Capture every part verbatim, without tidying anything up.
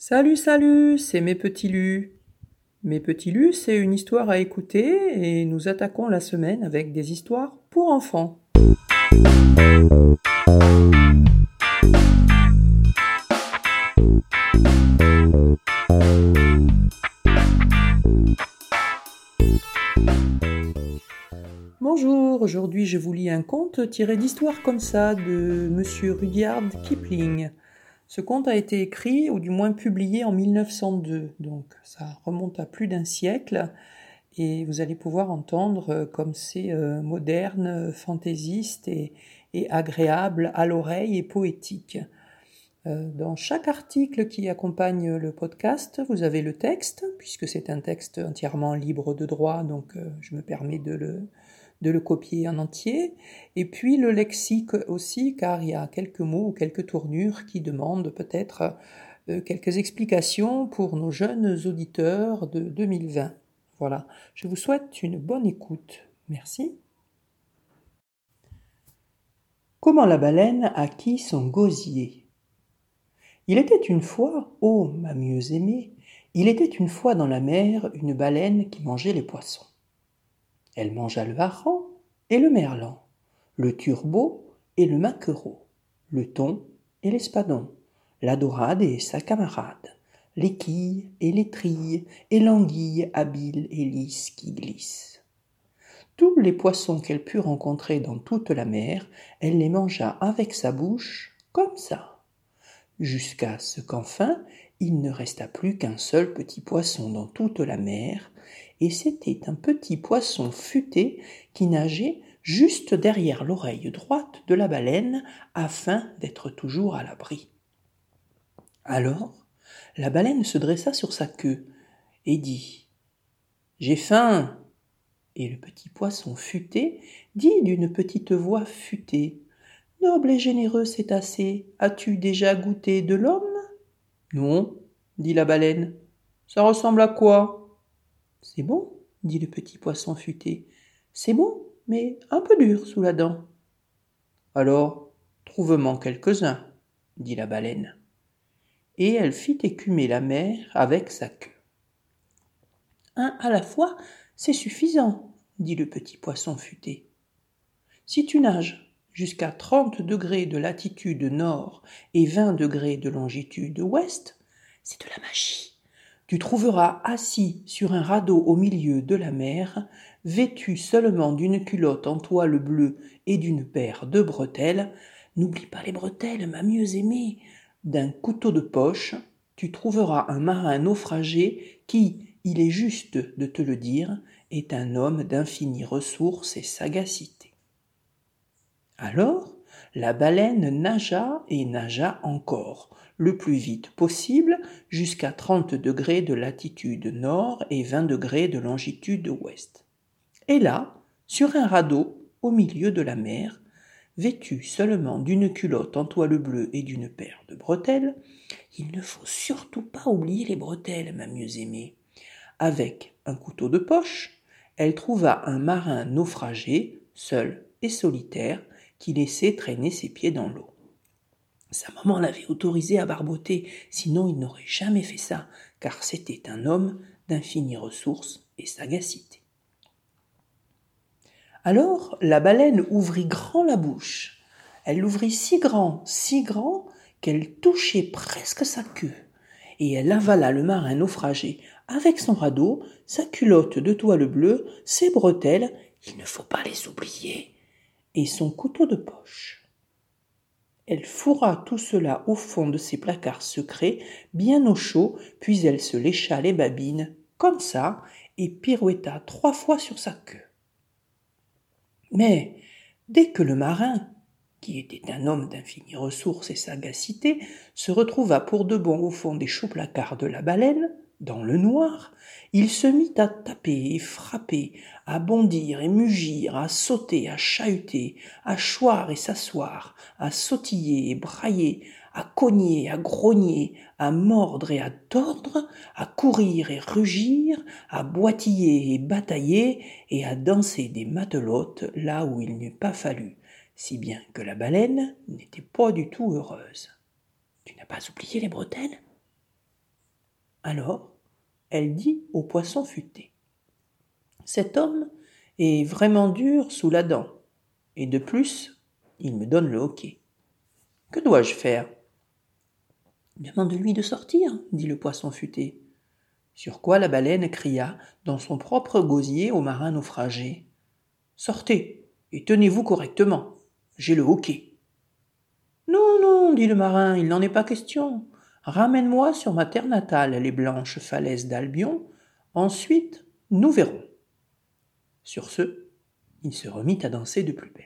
Salut, salut, c'est Mes Petits Lus. Mes Petits Lus, c'est une histoire à écouter et nous attaquons la semaine avec des histoires pour enfants. Bonjour, aujourd'hui je vous lis un conte tiré d'histoires comme ça de Monsieur Rudyard Kipling. Ce conte a été écrit, ou du moins publié en mille neuf cent deux, donc ça remonte à plus d'un siècle, et vous allez pouvoir entendre comme c'est euh, moderne, fantaisiste et, et agréable à l'oreille et poétique. Euh, dans chaque article qui accompagne le podcast, vous avez le texte, puisque c'est un texte entièrement libre de droit, donc euh, je me permets de le... de le copier en entier, et puis le lexique aussi, car il y a quelques mots ou quelques tournures qui demandent peut-être euh, quelques explications pour nos jeunes auditeurs de deux mille vingt. Voilà, je vous souhaite une bonne écoute. Merci. Comment la baleine acquit son gosier. Il était une fois, ô ma mieux aimée, il était une fois dans la mer une baleine qui mangeait les poissons. Elle mangea le hareng et le merlan, le turbot et le maquereau, le thon et l'espadon, la dorade et sa camarade, l'équille et l'étrille et l'anguille habile et lisse qui glisse. Tous les poissons qu'elle put rencontrer dans toute la mer, elle les mangea avec sa bouche, comme ça, jusqu'à ce qu'enfin il ne resta plus qu'un seul petit poisson dans toute la mer, et c'était un petit poisson futé qui nageait juste derrière l'oreille droite de la baleine afin d'être toujours à l'abri. Alors, la baleine se dressa sur sa queue et dit « J'ai faim !» Et le petit poisson futé dit d'une petite voix futée « Noble et généreux cétacé, as-tu déjà goûté de l'homme ?»« Non, » dit la baleine. « Ça ressemble à quoi ?»« C'est bon, » dit le petit poisson futé. « C'est bon, mais un peu dur sous la dent. »« Alors, trouve-m'en quelques-uns, » dit la baleine. Et elle fit écumer la mer avec sa queue. « Un à la fois, c'est suffisant, » dit le petit poisson futé. « Si tu nages jusqu'à trente degrés de latitude nord et vingt degrés de longitude ouest, c'est de la magie. Tu trouveras assis sur un radeau au milieu de la mer, vêtu seulement d'une culotte en toile bleue et d'une paire de bretelles. N'oublie pas les bretelles, ma mieux aimée. D'un couteau de poche, tu trouveras un marin naufragé qui, il est juste de te le dire, est un homme d'infinies ressources et sagacité. Alors, la baleine nagea et nagea encore, le plus vite possible, jusqu'à trente degrés de latitude nord et vingt degrés de longitude ouest. Et là, sur un radeau, au milieu de la mer, vêtu seulement d'une culotte en toile bleue et d'une paire de bretelles, il ne faut surtout pas oublier les bretelles, ma mieux aimée. Avec un couteau de poche, elle trouva un marin naufragé, seul et solitaire, qui laissait traîner ses pieds dans l'eau. Sa maman l'avait autorisé à barboter, sinon il n'aurait jamais fait ça, car c'était un homme d'infinies ressources et sagacité. Alors la baleine ouvrit grand la bouche. Elle l'ouvrit si grand, si grand, qu'elle touchait presque sa queue, et elle avala le marin naufragé avec son radeau, sa culotte de toile bleue, ses bretelles, il ne faut pas les oublier, et son couteau de poche. Elle fourra tout cela au fond de ses placards secrets, bien au chaud, puis elle se lécha les babines, comme ça, et pirouetta trois fois sur sa queue. Mais, dès que le marin, qui était un homme d'infinies ressources et sagacité, se retrouva pour de bon au fond des chauds placards de la baleine, dans le noir, il se mit à taper et frapper, à bondir et mugir, à sauter, à chahuter, à choir et s'asseoir, à sautiller et brailler, à cogner, à grogner, à mordre et à tordre, à courir et rugir, à boitiller et batailler, et à danser des matelotes là où il n'eût pas fallu, si bien que la baleine n'était pas du tout heureuse. Tu n'as pas oublié les bretelles ? Alors, elle dit au poisson futé. Cet homme est vraiment dur sous la dent, et de plus, il me donne le hoquet. Que dois-je faire ? Demande-lui de sortir, dit le poisson futé. Sur quoi la baleine cria dans son propre gosier au marin naufragé. Sortez, et tenez-vous correctement, j'ai le hoquet. Non, non, dit le marin, il n'en est pas question. Ramène-moi sur ma terre natale les blanches falaises d'Albion, ensuite nous verrons. Sur ce, il se remit à danser de plus belle.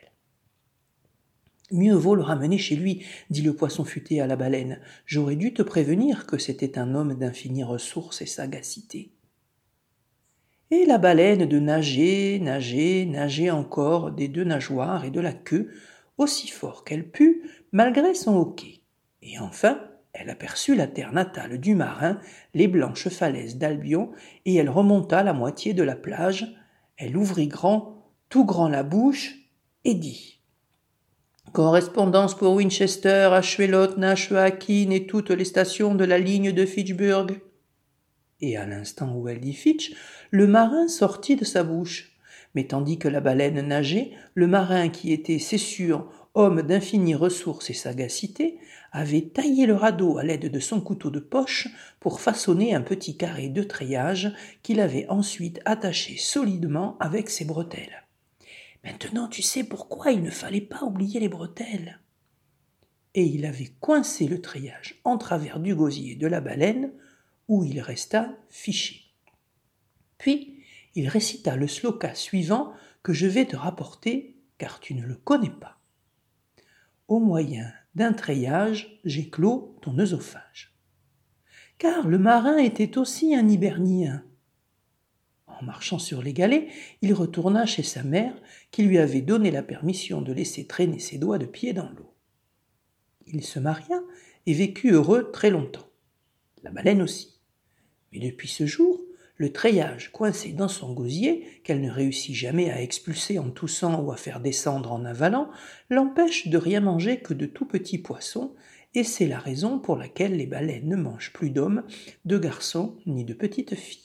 Mieux vaut le ramener chez lui, dit le poisson futé à la baleine. J'aurais dû te prévenir que c'était un homme d'infinies ressources et sagacité. Et la baleine de nager, nager, nager encore des deux nageoires et de la queue, aussi fort qu'elle put, malgré son hoquet. Et enfin, elle aperçut la terre natale du marin, les blanches falaises d'Albion, et elle remonta la moitié de la plage. Elle ouvrit grand, tout grand la bouche, et dit « Correspondance pour Winchester, Ashuelot, Nashua-Akin et toutes les stations de la ligne de Fitchburg. » Et à l'instant où elle dit Fitch, le marin sortit de sa bouche. Mais tandis que la baleine nageait, le marin qui était, c'est sûr, homme d'infinies ressources et sagacité, avait taillé le radeau à l'aide de son couteau de poche pour façonner un petit carré de treillage qu'il avait ensuite attaché solidement avec ses bretelles. Maintenant tu sais pourquoi il ne fallait pas oublier les bretelles. Et il avait coincé le treillage en travers du gosier de la baleine, où il resta fiché. Puis il récita le sloka suivant que je vais te rapporter, car tu ne le connais pas. Au moyen d'un treillage, j'éclos ton œsophage. Car le marin était aussi un hibernien. En marchant sur les galets, il retourna chez sa mère, qui lui avait donné la permission de laisser traîner ses doigts de pied dans l'eau. Il se maria et vécut heureux très longtemps. La baleine aussi. Mais depuis ce jour, le treillage coincé dans son gosier, qu'elle ne réussit jamais à expulser en toussant ou à faire descendre en avalant, l'empêche de rien manger que de tout petits poissons, et c'est la raison pour laquelle les baleines ne mangent plus d'hommes, de garçons ni de petites filles.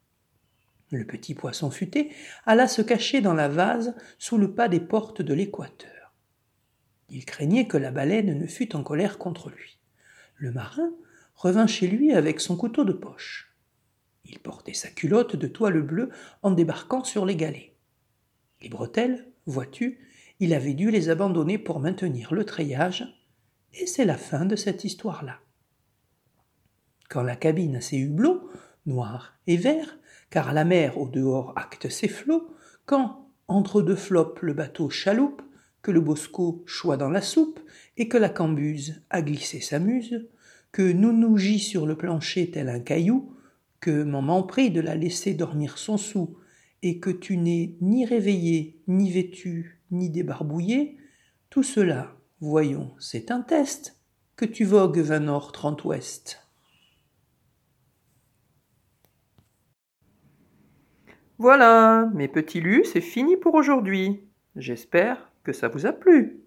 Le petit poisson futé alla se cacher dans la vase sous le pas des portes de l'Équateur. Il craignait que la baleine ne fût en colère contre lui. Le marin revint chez lui avec son couteau de poche. Il portait sa culotte de toile bleue en débarquant sur les galets. Les bretelles, vois-tu, il avait dû les abandonner pour maintenir le treillage, et c'est la fin de cette histoire-là. Quand la cabine a ses hublots, noirs et verts, car la mer au dehors acte ses flots, quand, entre deux flops, le bateau chaloupe, que le bosco choit dans la soupe, et que la cambuse a glissé sa muse, que Nounou gît sur le plancher tel un caillou, que maman prie de la laisser dormir son sou, et que tu n'es ni réveillé, ni vêtu, ni débarbouillé, tout cela, voyons, c'est un test, que tu vogues vingt nord, trente ouest. Voilà, mes petits lus, c'est fini pour aujourd'hui. J'espère que ça vous a plu.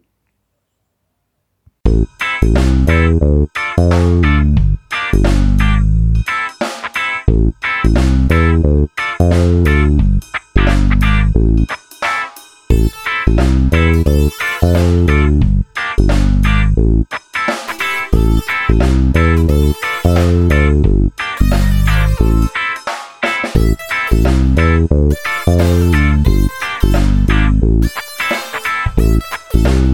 Thank you.